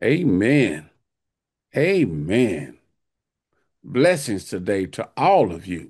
Amen. Amen. Blessings today to all of you.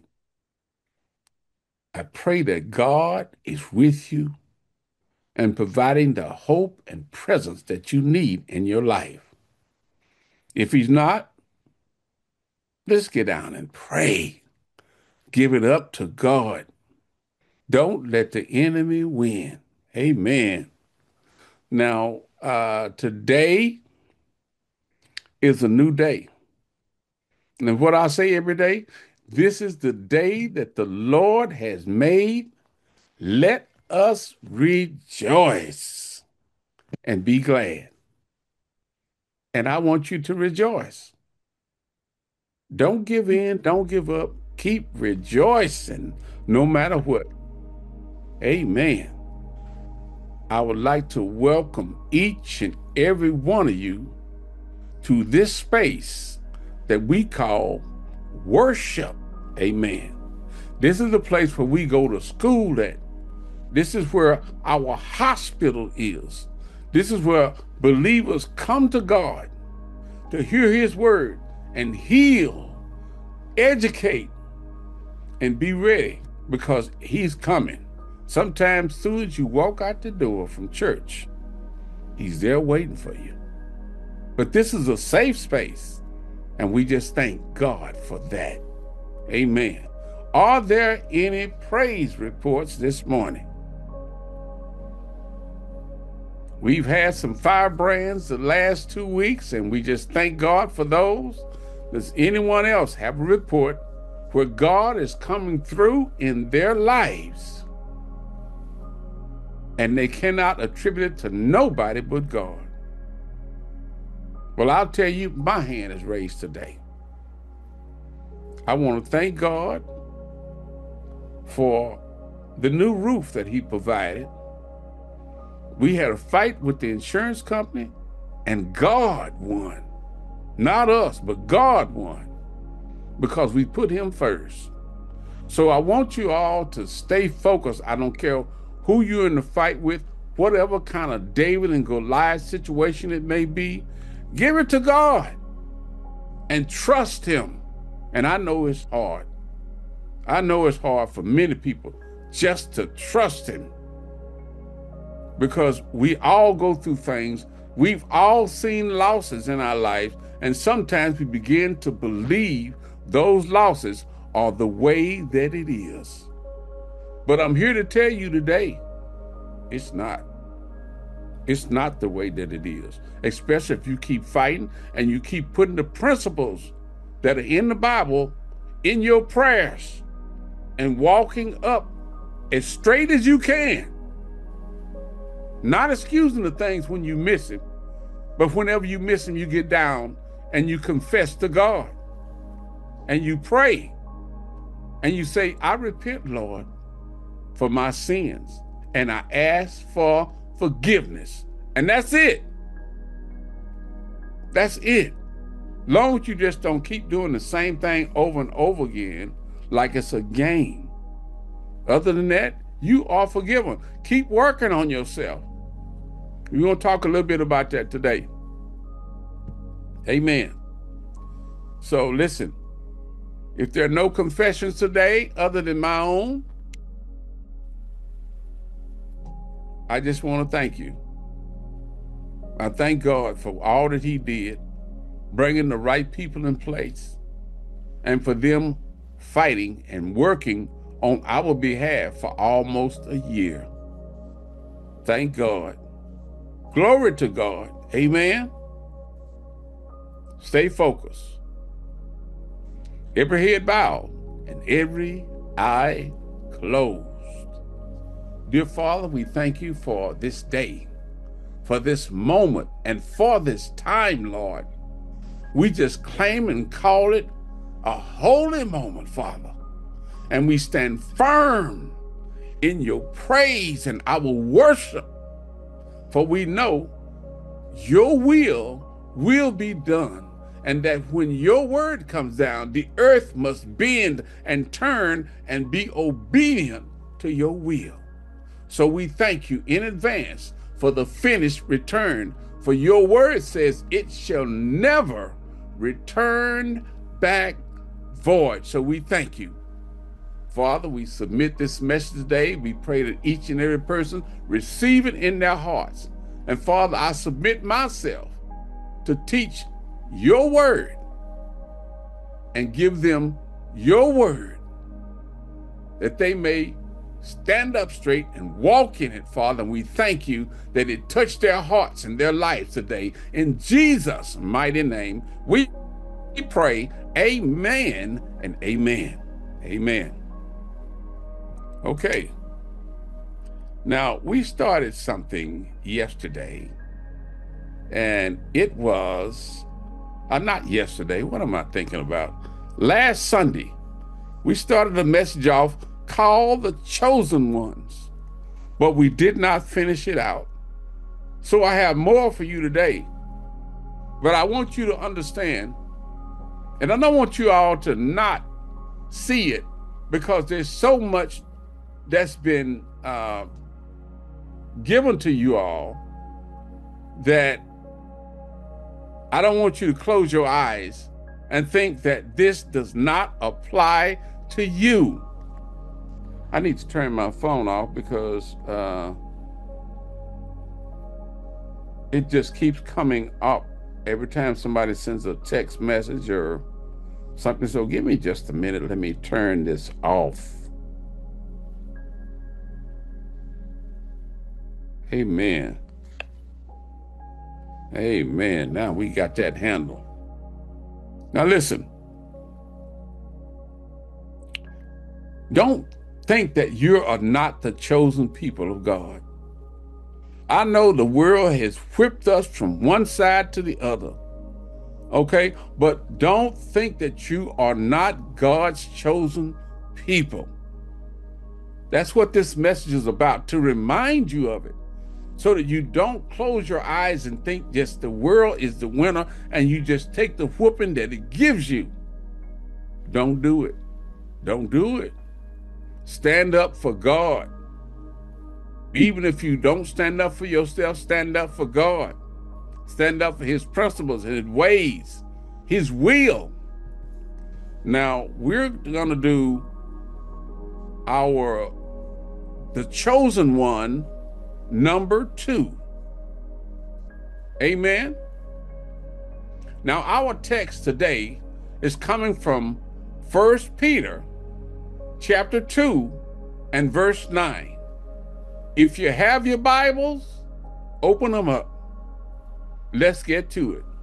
I pray that God is with you and providing the hope and presence that you need in your life. If he's not, let's get down and pray. Give it up to God. Don't let the enemy win. Amen. Now, today is a new day. And what I say every day, this is the day that the Lord has made. Let us rejoice and be glad. And I want you to rejoice. Don't give in, don't give up. Keep rejoicing no matter what. Amen. I would like to welcome each and every one of you to this space that we call worship. Amen. This is the place where we go to school at. This is where our hospital is. This is where believers come to God to hear his word and heal, educate, and be ready because he's coming. Sometimes soon as you walk out the door from church, he's there waiting for you. But this is a safe space, and we just thank God for that. Amen. Are there any praise reports this morning? We've had some firebrands the last 2 weeks, and we just thank God for those. Does anyone else have a report where God is coming through in their lives and they cannot attribute it to nobody but God? Well, I'll tell you, my hand is raised today. I want to thank God for the new roof that he provided. We had a fight with the insurance company, and God won. Not us, but God won because we put him first. So I want you all to stay focused. I don't care who you're in the fight with, whatever kind of David and Goliath situation it may be, give it to God and trust him. And I know it's hard. I know it's hard for many people just to trust him, because we all go through things. We've all seen losses in our lives, and sometimes we begin to believe those losses are the way that it is. But I'm here to tell you today, it's not. It's not the way that it is, especially if you keep fighting and you keep putting the principles that are in the Bible in your prayers and walking up as straight as you can. Not excusing the things when you miss him, but whenever you miss him, you get down and you confess to God and you pray and you say, I repent, Lord, for my sins, and I ask for forgiveness. And that's it. That's it. Long as you just don't keep doing the same thing over and over again like it's a game. Other than that, you are forgiven. Keep working on yourself. We're going to talk a little bit about that today. Amen. So listen, if there are no confessions today other than my own, I just want to thank you. I thank God for all that he did, bringing the right people in place, and for them fighting and working on our behalf for almost a year. Thank God. Glory to God. Amen. Stay focused. Every head bowed and every eye closed. Dear Father, we thank you for this day, for this moment, and for this time, Lord. We just claim and call it a holy moment, Father. And we stand firm in your praise and our worship. For we know your will be done, and that when your word comes down, the earth must bend and turn and be obedient to your will. So we thank you in advance for the finished return For your word says it shall never return back void. So we thank you. Father, we submit this message today. We pray that each and every person receive it in their hearts. And Father, I submit myself to teach your word and give them your word that they may stand up straight and walk in it, Father. And we thank you that it touched their hearts and their lives today. In Jesus' mighty name, we pray, amen and amen. Amen. Okay. Now, we started something yesterday, and it was, not yesterday, what am I thinking about? Last Sunday, we started the message off, call the chosen ones, but we did not finish it out. So I have more for you today, but I want you to understand, and I don't want you all to not see it, because there's so much that's been given to you all that I don't want you to close your eyes and think that this does not apply to you. I need to turn my phone off because it just keeps coming up every time somebody sends a text message or something. So give me just a minute. Let me turn this off. Amen. Amen. Now we got that handle. Now listen. Don't think that you are not the chosen people of God. I know the world has whipped us from one side to the other. Okay? But don't think that you are not God's chosen people. That's what this message is about, to remind you of it, so that you don't close your eyes and think just the world is the winner and you just take the whooping that it gives you. Don't do it. Don't do it. Stand up for God. Even if you don't stand up for yourself, stand up for God. Stand up for his principles, his ways, his will. Now, we're going to do the chosen one, number 2. Amen. Now, our text today is coming from 1 Peter chapter 2 and verse 9. If you have your Bibles, open them up. Let's get to it.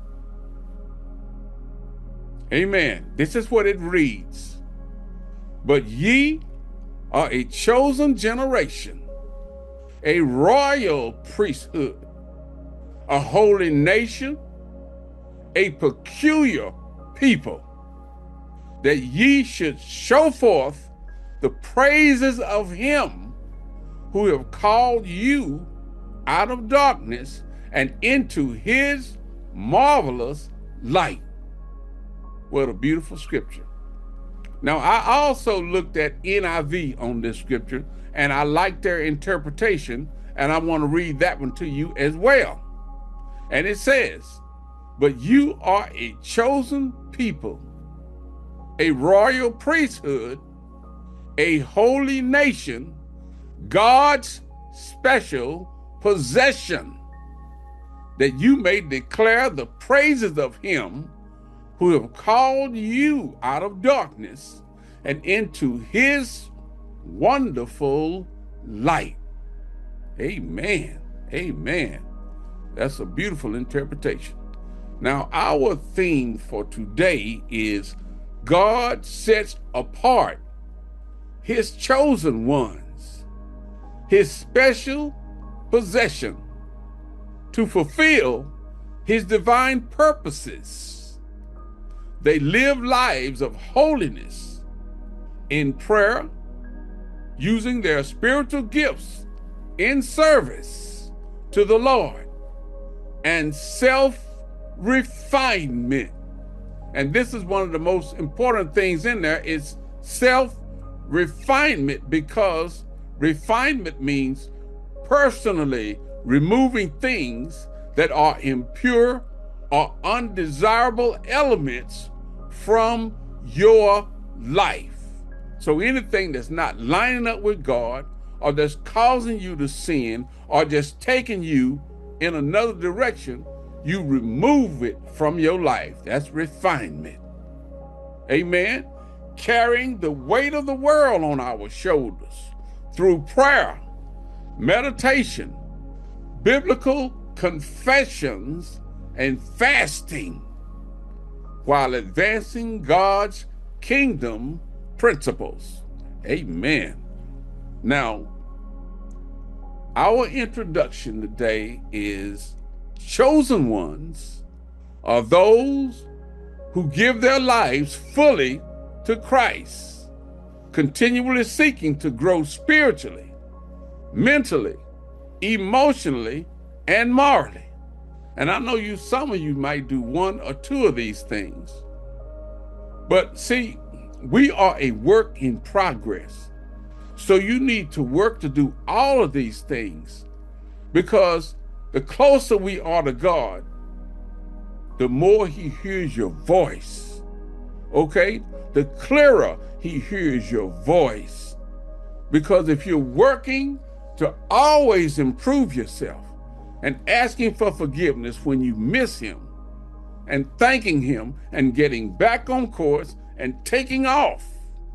Amen. This is what it reads. But ye are a chosen generation, a royal priesthood, a holy nation, a peculiar people, that ye should show forth the praises of him who have called you out of darkness and into his marvelous light. What a beautiful scripture. Now, I also looked at NIV on this scripture, and I like their interpretation, and I want to read that one to you as well. And it says, but you are a chosen people, a royal priesthood, a holy nation, God's special possession, that you may declare the praises of him who have called you out of darkness and into his wonderful light. Amen. Amen. That's a beautiful interpretation. Now, our theme for today is God sets apart his chosen ones, his special possession, to fulfill his divine purposes. They live lives of holiness in prayer, using their spiritual gifts in service to the Lord, and self-refinement. And this is one of the most important things in there, is self-refinement, because refinement means personally removing things that are impure or undesirable elements from your life. So anything that's not lining up with God, or that's causing you to sin, or just taking you in another direction, you remove it from your life. That's refinement. Amen. Carrying the weight of the world on our shoulders through prayer, meditation, biblical confessions, and fasting, while advancing God's kingdom principles. Amen. Now, our introduction today is chosen ones are those who give their lives fully to Christ, continually seeking to grow spiritually, mentally, emotionally, and morally. And I know some of you might do one or two of these things. But see, we are a work in progress. So you need to work to do all of these things, because the closer we are to God, the more he hears your voice. Okay? The clearer he hears your voice. Because if you're working to always improve yourself and asking for forgiveness when you miss him, and thanking him and getting back on course and taking off,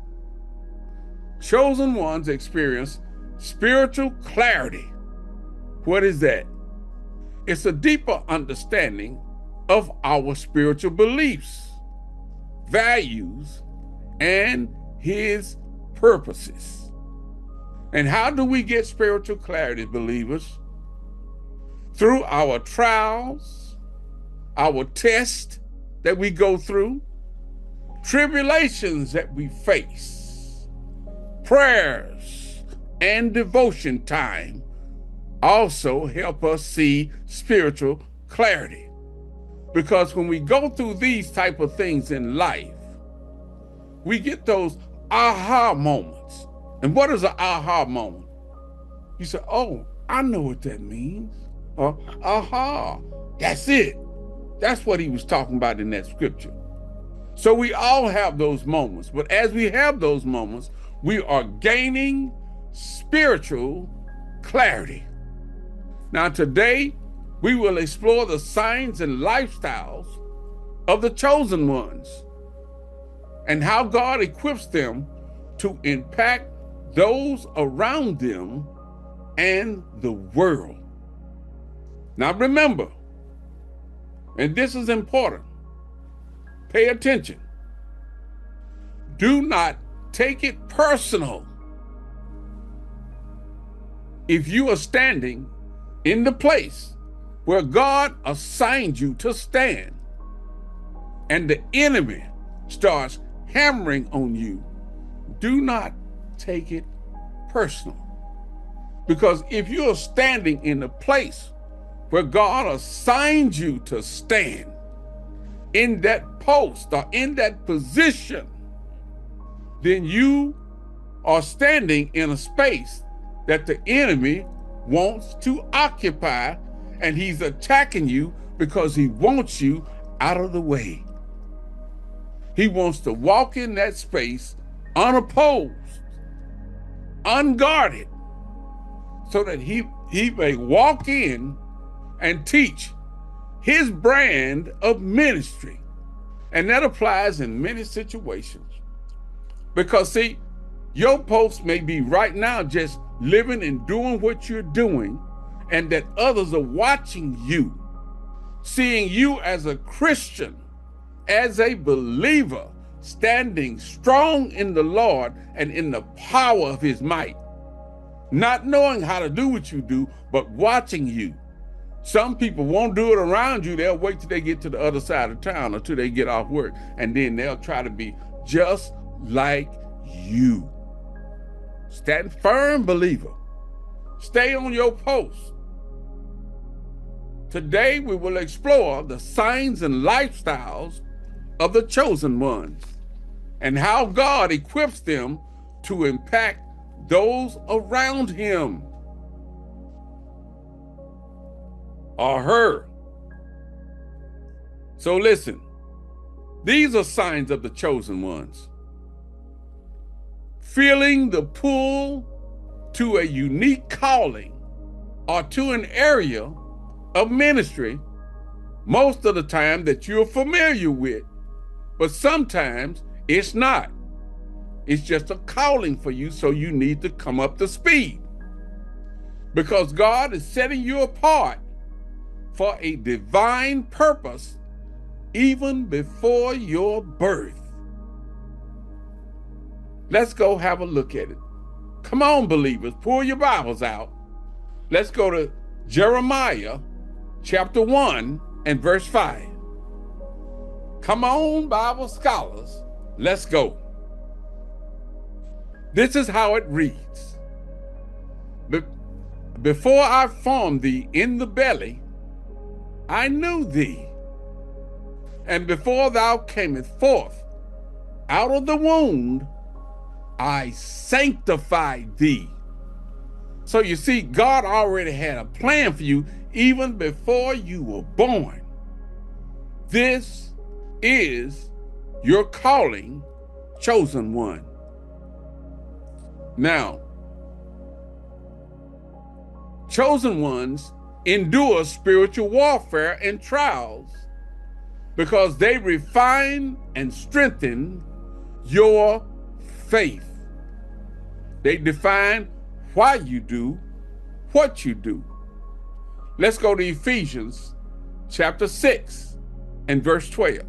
chosen ones experience spiritual clarity. What is that? It's a deeper understanding of our spiritual beliefs, values, and his purposes. And how do we get spiritual clarity, believers? Through our trials, our tests that we go through, tribulations that we face, prayers and devotion time also help us see spiritual clarity. Because when we go through these type of things in life, we get those aha moments. And what is an aha moment? You say, oh, I know what that means. Or, aha, that's it. That's what he was talking about in that scripture. So we all have those moments. But as we have those moments, we are gaining spiritual clarity. Now today, we will explore the signs and lifestyles of the chosen ones and how God equips them to impact those around them and the world. Now remember, and this is important, pay attention. Do not take it personal if you are standing in the place where God assigned you to stand and the enemy starts hammering on you. Do not take it personal. Because if you are standing in the place where God assigned you to stand, in that post or in that position, then you are standing in a space that the enemy wants to occupy, and he's attacking you because he wants you out of the way. He wants to walk in that space unopposed, unguarded, so that he may walk in and teach his brand of ministry. And that applies in many situations. Because see, your post may be right now just living and doing what you're doing, and that others are watching you, seeing you as a Christian, as a believer, standing strong in the Lord and in the power of his might, not knowing how to do what you do, but watching you. Some people won't do it around you. They'll wait till they get to the other side of town or till they get off work, and then they'll try to be just like you. Stand firm, believer. Stay on your post. Today, we will explore the signs and lifestyles of the chosen ones and how God equips them to impact those around him or her. So listen, these are signs of the chosen ones. Feeling the pull to a unique calling or to an area of ministry most of the time that you're familiar with, but sometimes it's not. It's just a calling for you, so you need to come up to speed. Because God is setting you apart for a divine purpose even before your birth. Let's go have a look at it. Come on, believers, pull your Bibles out. Let's go to Jeremiah chapter 1 and verse 5. Come on, Bible scholars, let's go. This is how it reads. Before I formed thee in the belly, I knew thee. And before thou camest forth out of the womb, I sanctified thee. So you see, God already had a plan for you even before you were born. This is your calling, chosen one. Now, chosen ones endure spiritual warfare and trials because they refine and strengthen your faith. They define why you do what you do. Let's go to Ephesians chapter 6 and verse 12.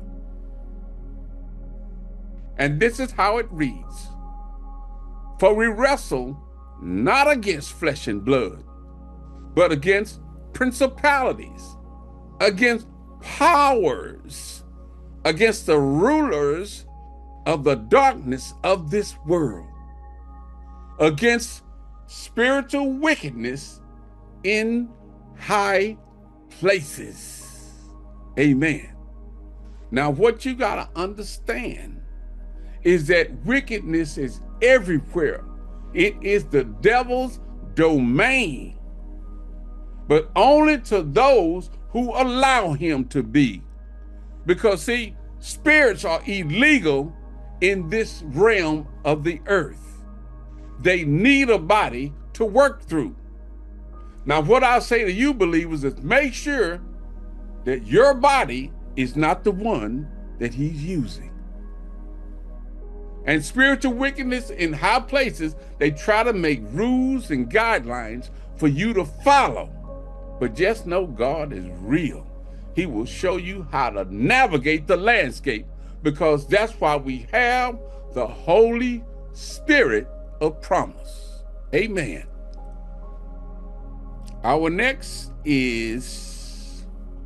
And this is how it reads. For we wrestle not against flesh and blood, but against principalities, against powers, against the rulers of the darkness of this world, against spiritual wickedness in high places. Amen. Now, what you got to understand is that wickedness is everywhere. It is the devil's domain, but only to those who allow him to be. Because see, spirits are illegal in this realm of the earth. They need a body to work through. Now, what I'll say to you believers is make sure that your body is not the one that he's using. And spiritual wickedness in high places, they try to make rules and guidelines for you to follow. But just know God is real. He will show you how to navigate the landscape, because that's why we have the Holy Spirit of promise. Amen. Our next is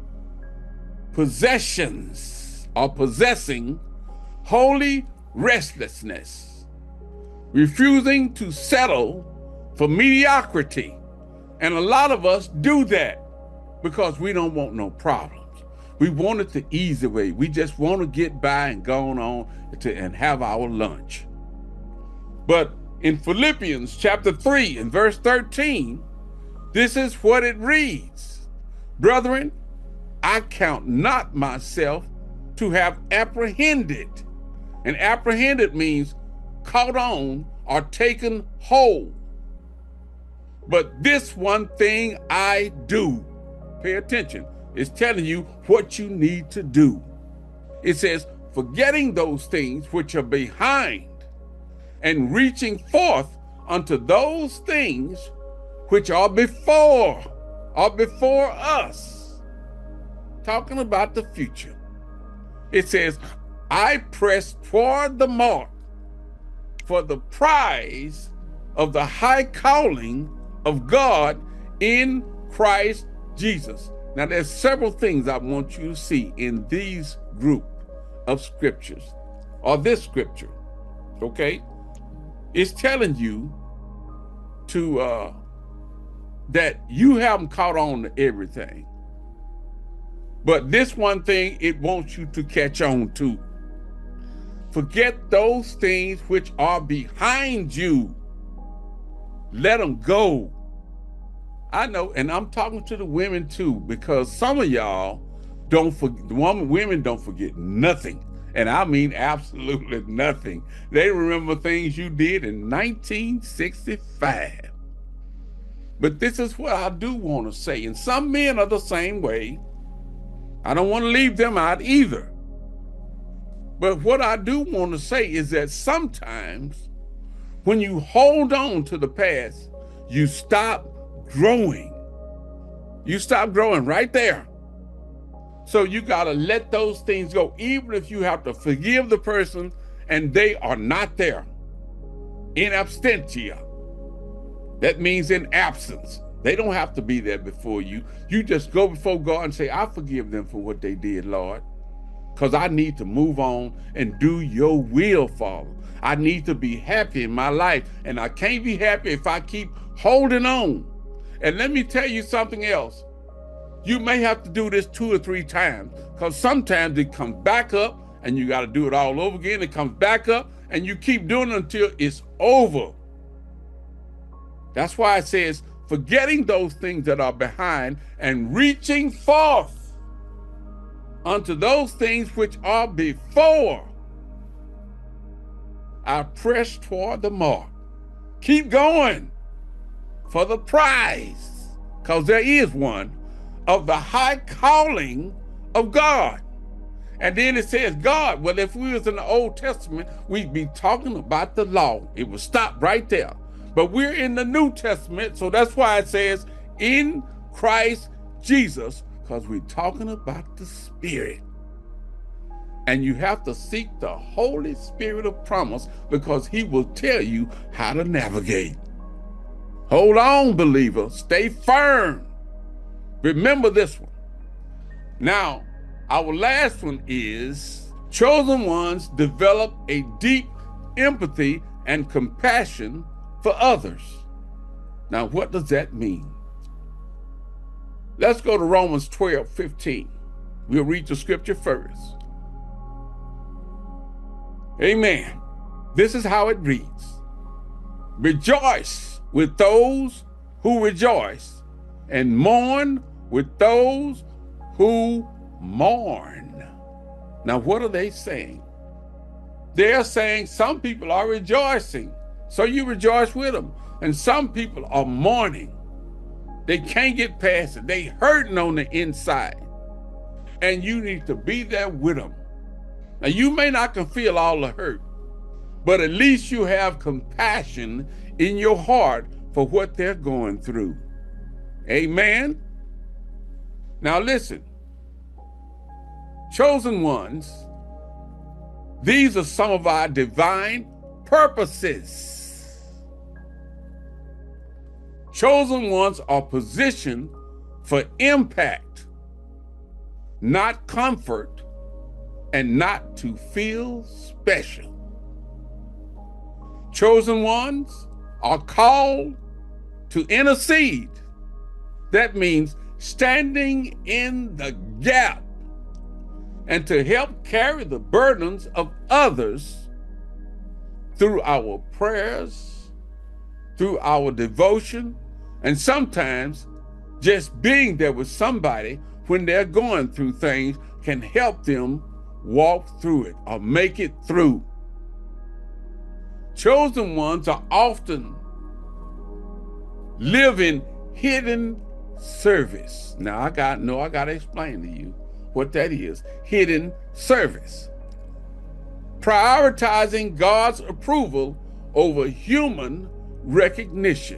possessions or possessing holy restlessness, refusing to settle for mediocrity. And a lot of us do that because we don't want no problems. We want it the easy way. We just want to get by and go on and have our lunch. But in Philippians chapter 3 and verse 13, this is what it reads. Brethren, I count not myself to have apprehended. And apprehended means caught on or taken hold. But this one thing I do. Pay attention. It's telling you what you need to do. It says, forgetting those things which are behind and reaching forth unto those things which are before us. Talking about the future. It says, I press toward the mark for the prize of the high calling of God in Christ Jesus. Now, there's several things I want you to see in these group of scriptures, or this scripture, okay? It's telling you to that you haven't caught on to everything. But this one thing, it wants you to catch on to. Forget those things which are behind you. Let them go. I know, and I'm talking to the women too, because some of y'all Women don't forget nothing. And I mean absolutely nothing. They remember things you did in 1965. But this is what I do want to say. And some men are the same way. I don't want to leave them out either. But what I do want to say is that sometimes when you hold on to the past, you stop growing. You stop growing right there. So you got to let those things go, even if you have to forgive the person and they are not there. In absentia. That means in absence. They don't have to be there before you. You just go before God and say, I forgive them for what they did, Lord. Because I need to move on and do your will, Father. I need to be happy in my life. And I can't be happy if I keep holding on. And let me tell you something else. You may have to do this 2 or 3 times, because sometimes it comes back up and you got to do it all over again. It comes back up and you keep doing it until it's over. That's why it says, forgetting those things that are behind and reaching forth unto those things which are before. I press toward the mark. Keep going for the prize, because there is one, of the high calling of God. And then it says God. Well, if we was in the Old Testament, we'd be talking about the law. It would stop right there. But we're in the New Testament, so that's why it says in Christ Jesus, because we're talking about the Spirit. And you have to seek the Holy Spirit of promise, because he will tell you how to navigate. Hold on, believer. Stay firm. Remember this one. Now, our last one is, chosen ones develop a deep empathy and compassion for others. Now, what does that mean? Let's go to Romans 12:15. We'll read the scripture first. Amen. This is how it reads. Rejoice with those who rejoice, and mourn with those who mourn. Now, what are they saying? They're saying some people are rejoicing, so you rejoice with them. And some people are mourning. They can't get past it. They hurting on the inside. And you need to be there with them. Now, you may not can feel all the hurt, but at least you have compassion in your heart for what they're going through. Amen? Now listen, chosen ones, these are some of our divine purposes. Chosen ones are positioned for impact, not comfort, and not to feel special. Chosen ones are called to intercede. That means standing in the gap and to help carry the burdens of others through our prayers, through our devotion, and sometimes just being there with somebody when they're going through things can help them walk through it or make it through. Chosen ones are often living hidden service. Now, I got to explain to you what that is. Hidden service. Prioritizing God's approval over human recognition.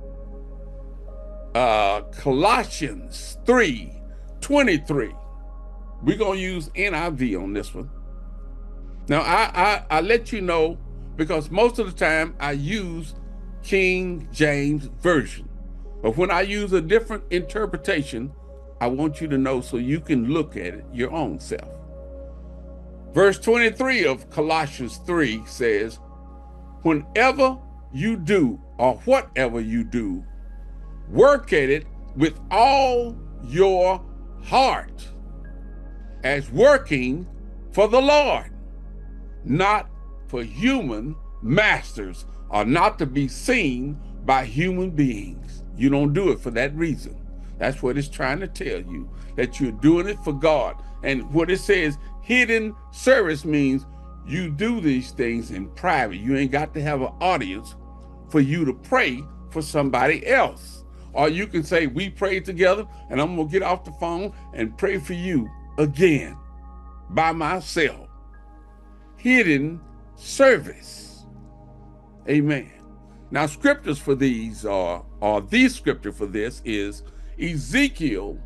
Colossians 3:23. We're going to use NIV on this one. Now, I let you know, because most of the time I use King James Version. But when I use a different interpretation, I want you to know so you can look at it your own self. Verse 23 of Colossians 3 says, whenever you do or whatever you do, work at it with all your heart, as working for the Lord, not for human masters, or not to be seen by human beings. You don't do it for that reason. That's what it's trying to tell you, that you're doing it for God. And what it says, hidden service means you do these things in private. You ain't got to have an audience for you to pray for somebody else. Or you can say, we prayed together, and I'm going to get off the phone and pray for you again by myself. Hidden service. Amen. Now, scriptures for these or the scripture for this is Ezekiel.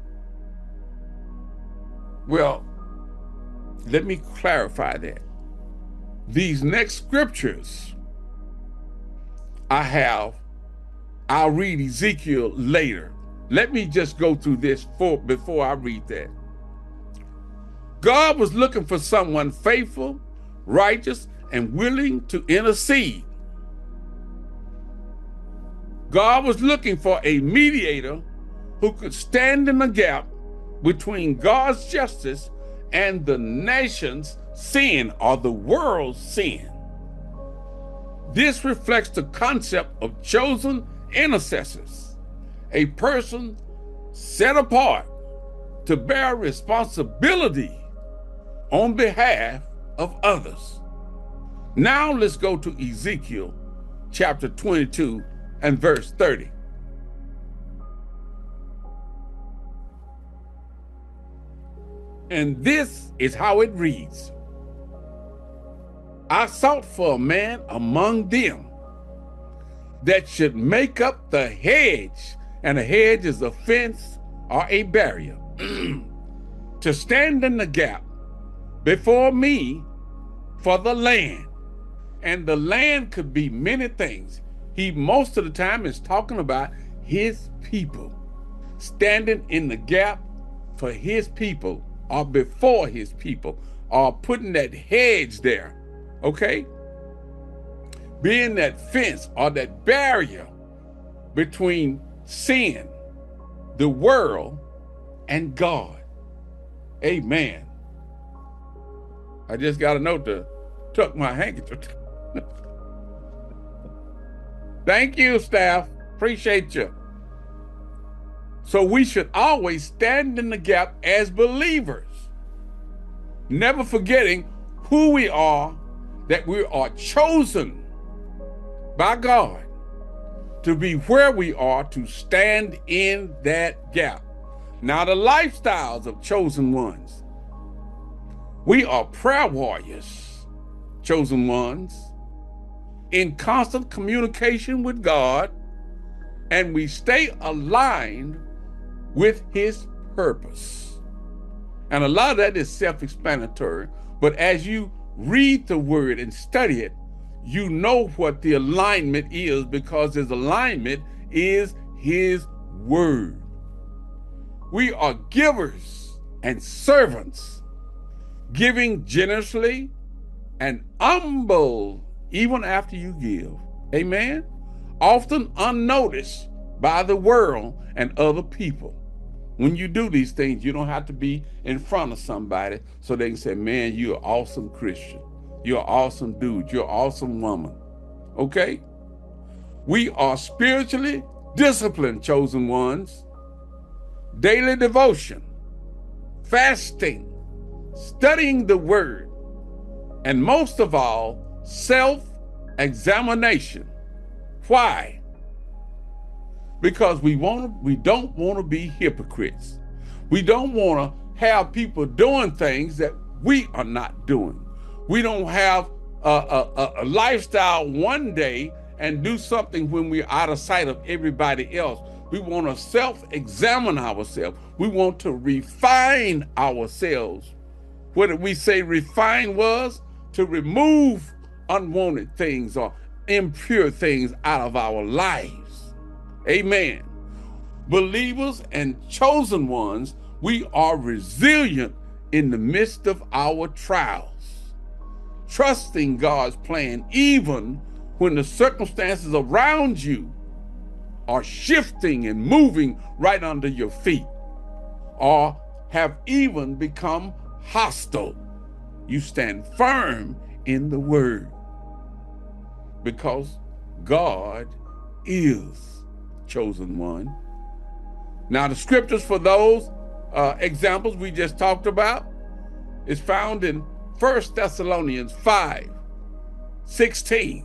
Well, let me clarify that. These next scriptures I'll read Ezekiel later. Let me just go through this before I read that. God was looking for someone faithful, righteous, and willing to intercede. God was looking for a mediator who could stand in the gap between God's justice and the nation's sin, or the world's sin. This reflects the concept of chosen intercessors, a person set apart to bear responsibility on behalf of others. Now let's go to Ezekiel chapter 22 and verse 30. And this is how it reads. I sought for a man among them that should make up the hedge, and a hedge is a fence or a barrier, to stand in the gap before me for the land. And the land could be many things. He most of the time is talking about his people, standing in the gap for his people, or before his people, or putting that hedge there, okay? Being that fence or that barrier between sin, the world, and God. Amen. I just got a note to tuck my handkerchief. Thank you, staff. Appreciate you. So we should always stand in the gap as believers, never forgetting who we are, that we are chosen by God to be where we are, to stand in that gap. Now, the lifestyles of chosen ones. We are prayer warriors, chosen ones, in constant communication with God, and we stay aligned with his purpose. And a lot of that is self-explanatory, but as you read the word and study it, you know what the alignment is, because his alignment is his word. We are givers and servants, giving generously and humble even after you give. Amen? Often unnoticed by the world and other people. When you do these things, you don't have to be in front of somebody so they can say, man, you're an awesome Christian. You're an awesome dude. You're an awesome woman. Okay? We are spiritually disciplined, chosen ones. Daily devotion, fasting, studying the word, and most of all, self-examination. Why? Because we don't want to be hypocrites. We don't want to have people doing things that we are not doing. We don't have a lifestyle one day and do something when we're out of sight of everybody else. We want to self-examine ourselves. We want to refine ourselves. What did we say refine was? To remove unwanted things or impure things out of our lives. Amen. Believers and chosen ones, we are resilient in the midst of our trials, trusting God's plan even when the circumstances around you are shifting and moving right under your feet, or have even become hostile. You stand firm in the word, because God is chosen one. Now, the scriptures for those examples we just talked about is found in 1 Thessalonians 5:16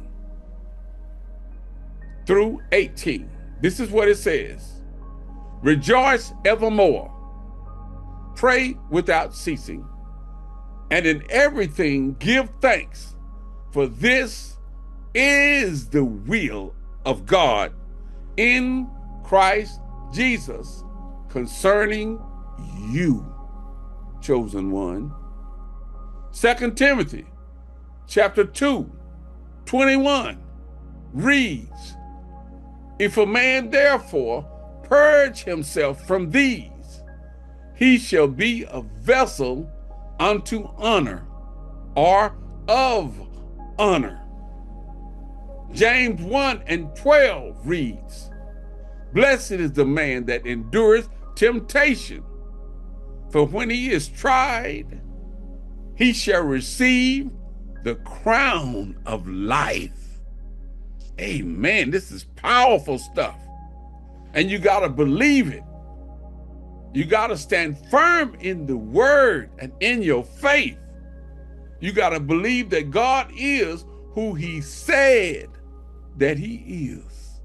through 18. This is what it says. Rejoice evermore, pray without ceasing, and in everything give thanks, for this is the will of God in Christ Jesus concerning you, chosen one. 2 Timothy chapter 2:21 reads, if a man therefore purge himself from these, he shall be a vessel unto honor, or of honor. James 1:12 reads, blessed is the man that endureth temptation, for when he is tried, he shall receive the crown of life. Amen. This is powerful stuff. And you got to believe it. You got to stand firm in the word and in your faith. You got to believe that God is who he said that he is.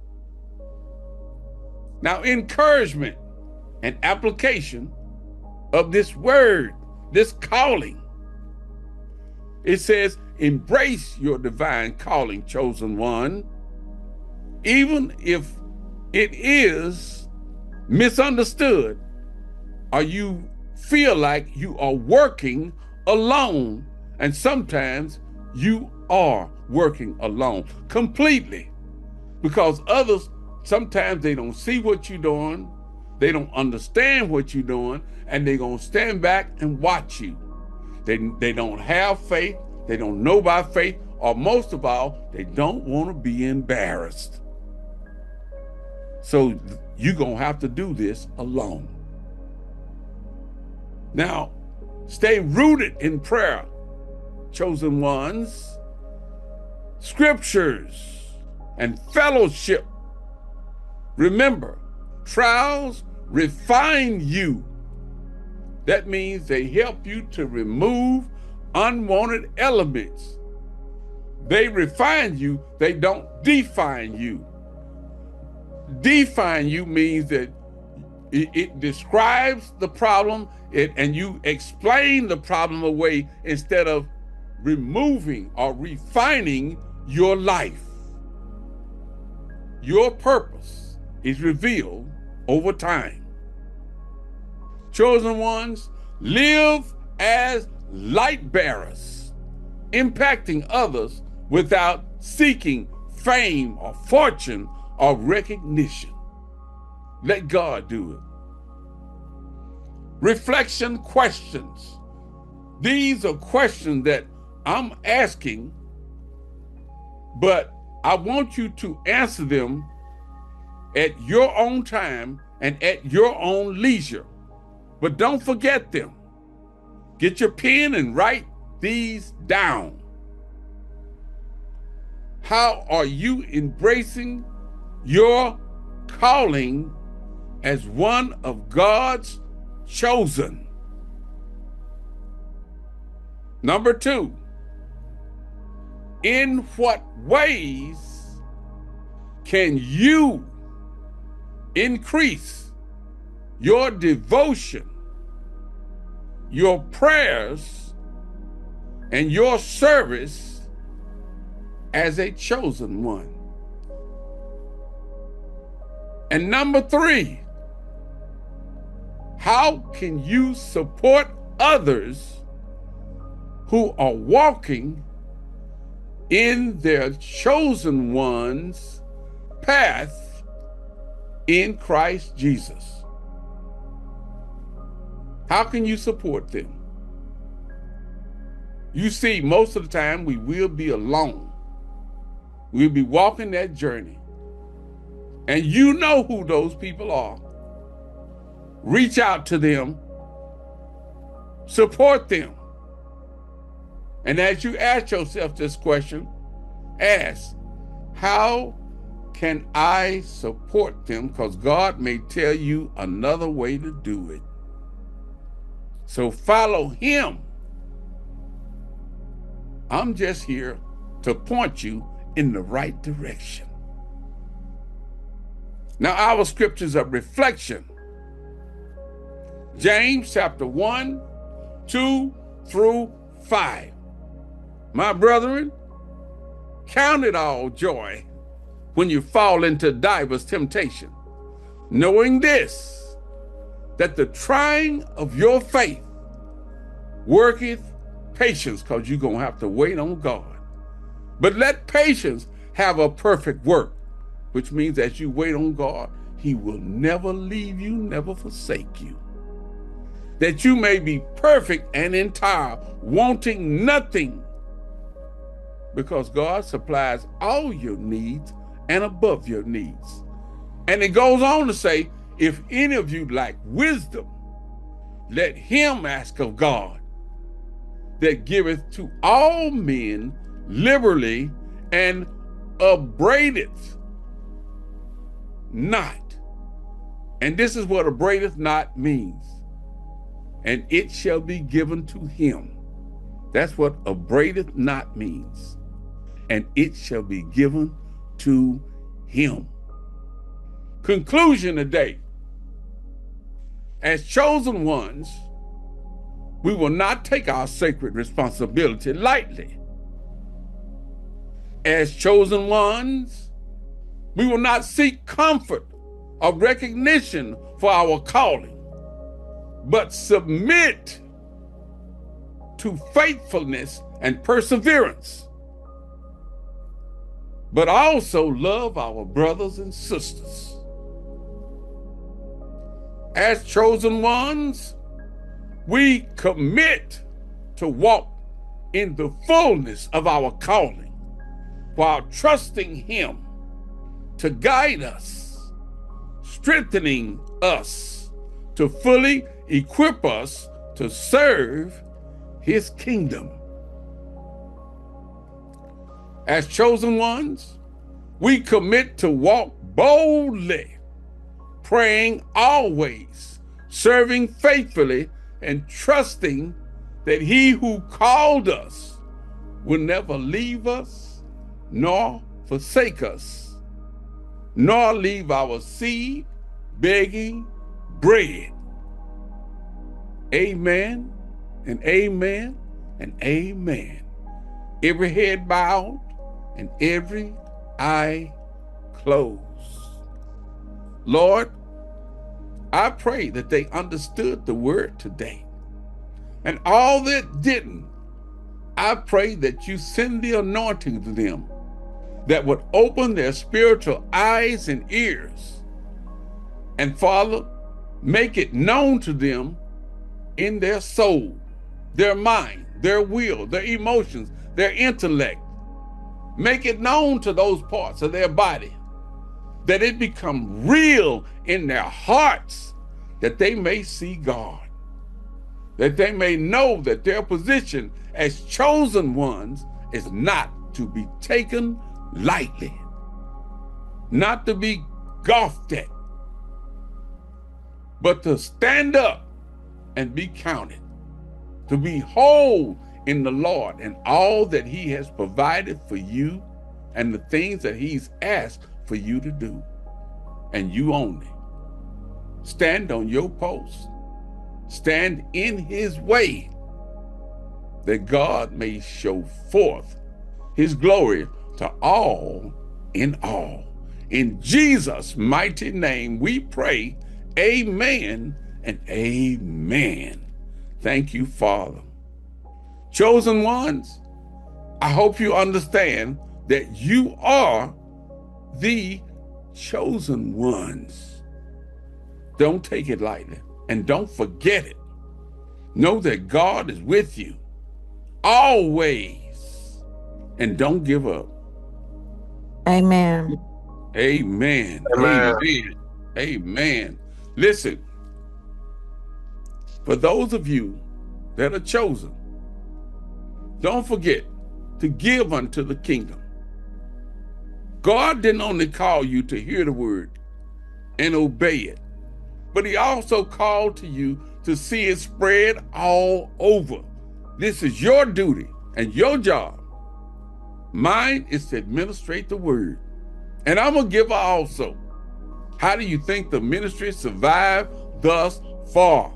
Now, encouragement and application of this word, this calling. It says, embrace your divine calling, chosen one, even if it is misunderstood or you feel like you are working alone, and sometimes you are working alone completely, because others, sometimes they don't see what you're doing, they don't understand what you're doing, and they're going to stand back and watch you. They don't have faith, they don't know by faith, or most of all, they don't want to be embarrassed. So you're going to have to do this alone. Now, stay rooted in prayer, chosen ones, scriptures, and fellowship. Remember, trials refine you. That means they help you to remove unwanted elements. They refine you, they don't define you. Define you means that it describes the problem and you explain the problem away instead of removing or refining your life. Your purpose is revealed over time. Chosen ones, live as light bearers, impacting others without seeking fame or fortune or recognition. Let God do it. Reflection questions. These are questions that I'm asking, but I want you to answer them at your own time and at your own leisure. But don't forget them. Get your pen and write these down. How are you embracing your calling as one of God's chosen? Number 2, in what ways can you increase your devotion, your prayers, and your service as a chosen one? And number 3, how can you support others who are walking in their chosen one's path in Christ Jesus? How can you support them? You see, most of the time we will be alone. We'll be walking that journey. And you know who those people are. Reach out to them, support them. And as you ask yourself this question, ask, how can I support them? Because God may tell you another way to do it. So follow him. I'm just here to point you in the right direction. Now, our scriptures of reflection. James chapter 1, 2 through 5. My brethren, count it all joy when you fall into divers temptation, knowing this, that the trying of your faith worketh patience, because you're going to have to wait on God. But let patience have a perfect work, which means as you wait on God, he will never leave you, never forsake you. That you may be perfect and entire, wanting nothing, because God supplies all your needs and above your needs. And it goes on to say, if any of you lack wisdom, let him ask of God, that giveth to all men liberally and upbraideth not. And this is what upbraideth not means. And it shall be given to him. That's what upbraideth not means. And it shall be given to him. Conclusion today. As chosen ones, we will not take our sacred responsibility lightly. As chosen ones, we will not seek comfort or recognition for our calling, but submit to faithfulness and perseverance, but also love our brothers and sisters. As chosen ones, we commit to walk in the fullness of our calling while trusting him to guide us, strengthening us to fully equip us to serve his kingdom. As chosen ones, we commit to walk boldly, praying always, serving faithfully, and trusting that he who called us will never leave us nor forsake us, nor leave our seed begging bread. Amen and amen and amen. Every head bowed and every eye closed. Lord, I pray that they understood the word today. And all that didn't, I pray that you send the anointing to them that would open their spiritual eyes and ears. And Father, make it known to them in their soul, their mind, their will, their emotions, their intellect. Make it known to those parts of their body that it become real in their hearts, that they may see God, that they may know that their position as chosen ones is not to be taken lightly, not to be scoffed at, but to stand up and be counted, to be whole in the Lord and all that he has provided for you and the things that he's asked for you to do, and you only. Stand on your post. Stand in his way, that God may show forth his glory to all in all. In Jesus' mighty name we pray, amen and amen. Thank you, Father. Chosen ones, I hope you understand that you are the chosen ones. Don't take it lightly and don't forget it. Know that God is with you always, and don't give up. Amen. Amen. Amen. Amen. Amen. Listen, for those of you that are chosen, don't forget to give unto the kingdom. God didn't only call you to hear the word and obey it, but he also called to you to see it spread all over. This is your duty and your job. Mine is to administrate the word. And I'm a giver also. How do you think the ministry survived thus far?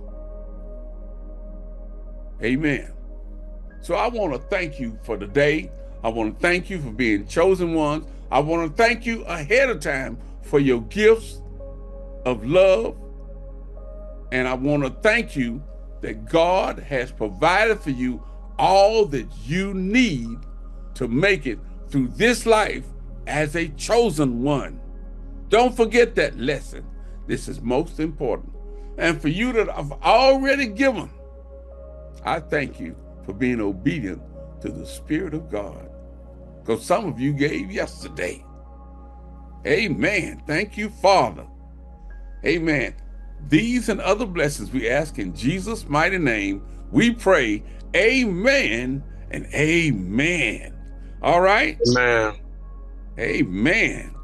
Amen. So I want to thank you for the day. I want to thank you for being chosen ones. I want to thank you ahead of time for your gifts of love. And I want to thank you that God has provided for you all that you need to make it through this life as a chosen one. Don't forget that lesson. This is most important. And for you that have already given, I thank you for being obedient to the Spirit of God. Because some of you gave yesterday. Amen. Thank you, Father. Amen. These and other blessings we ask in Jesus' mighty name. We pray, amen and amen. All right? Amen. Amen.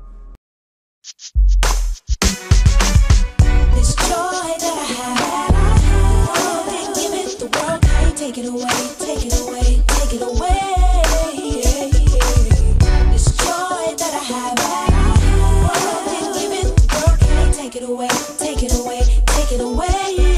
This joy that I have, give it the world, can't take it away, take it away, take it away. This joy that I have, give it the world, can't take it away, take it away, take it away.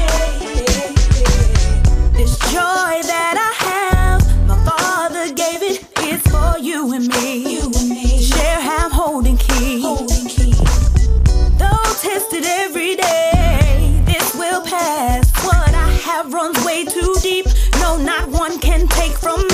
This joy that I have, my Father gave it, it's for you and me. You and me. Share, have, holding key. Holding key. Though tested every day, this will pass. What I have runs way too deep. No, not one can take from me.